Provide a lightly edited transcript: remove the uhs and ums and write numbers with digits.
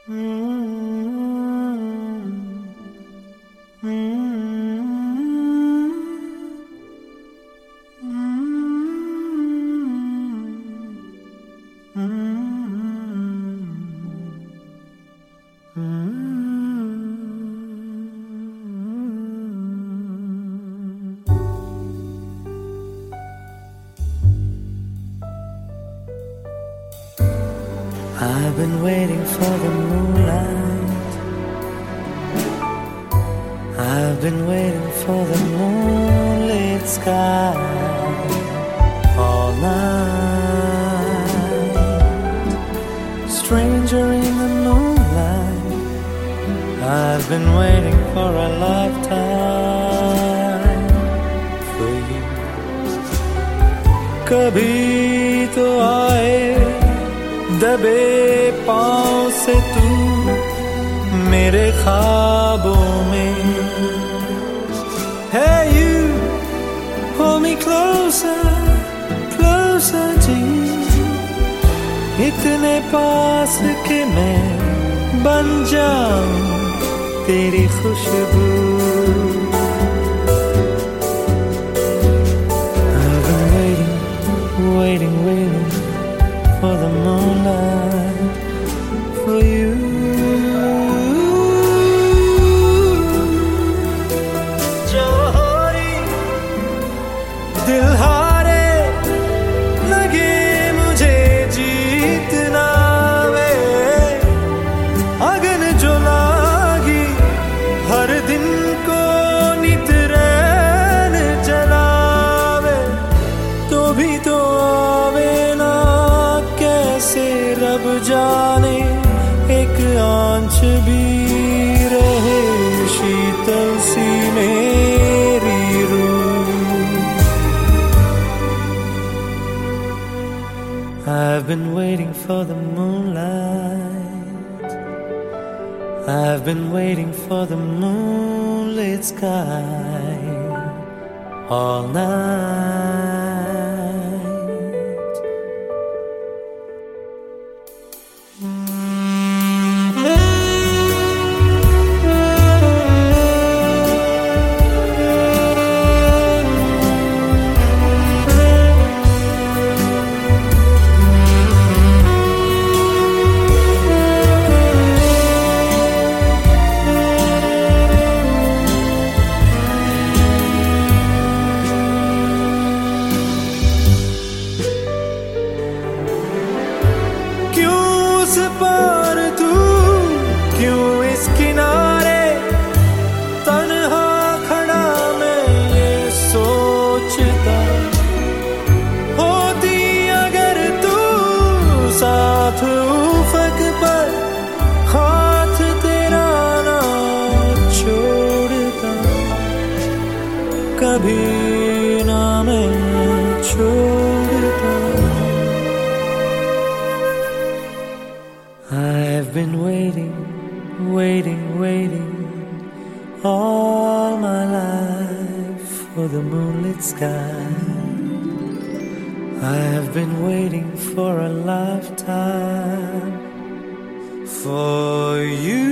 I've been waiting for the moonlight. I've been waiting for the moonlit sky all night. Stranger in the moonlight, I've been waiting for a lifetime for you. कभी तो आए दबे पाँव से तू मेरे ख्वाबों में. Hey you, hold me closer, closer to you. इतने पास कि मैं बन जाऊं तेरी खुशबू. I've been waiting, waiting, waiting for the moonlight for you. जोहरी दिल हारे लगे मुझे जीतना वे. अगन जो लागी हर दिन को नित रैन जलावे तो भी तो आवे ना कैसे रब जाने एक आंच भी रहे शीतल सी मेरी रूह. I've been waiting for the moonlight. I've been waiting for the moonlit sky all night. उस पार तू क्यों इस किनारे तन्हा खड़ा मैं ये सोचता. होती अगर तू साथ उफक पर हाथ तेरा ना छोड़ता. कभी ना मैं छोड़ता. I've been waiting, waiting, waiting all my life for the moonlit sky. I have been waiting for a lifetime for you.